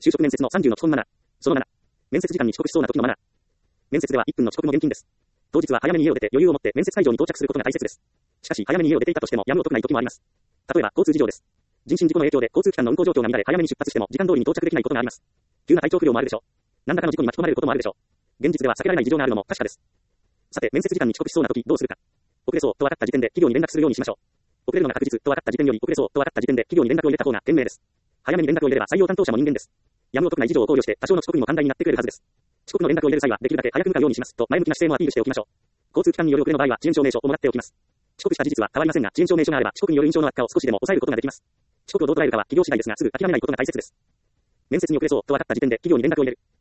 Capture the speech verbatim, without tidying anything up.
就職面接のさんじゅうの基本マナー。そのなな。面接時間に遅刻しそうな時のマナー。面接ではいっぷんの遅刻も厳禁です。当日は早めに家を出て余裕を持って面接会場に到着することが大切です。しかし早めに家を出ていたとしてもやむを得ない時もあります。例えば交通事情です。人身事故の影響で交通機関の運行状況が乱れ早めに出発しても時間通りに到着できないことがあります。急な体調不良もあるでしょう。何らかの事故に巻き込まれることもあるでしょう。現実では避けられない事情があるのも確かです。さて、面接時間に遅刻しそうな時どうするか。遅れそうと分かった時点で企業に連絡するようにしましょう。遅れるのが確実と分かった時点より遅れそうと分かった時点で企業に連絡を入れた方が賢明です。早めに連絡を入れれば採用担当者も人間です。やむを得ない事情を考慮して多少の遅刻にも寛大になってくれるはずです。遅刻の連絡を入れる際はできるだけ早く向かうようにしますと前向きな姿勢もアピールしておきましょう。交通機関による遅れの場合は遅延証明書をもらっておきます。遅刻した事実は変わりませんが遅延証明書があれば遅刻による印象の悪化を少しでも抑えることができます。遅刻をどう捉えるかは企業次第ですがすぐ諦めないことが大切です。面接に遅れそうと分かった時点で企業に連絡を入れる。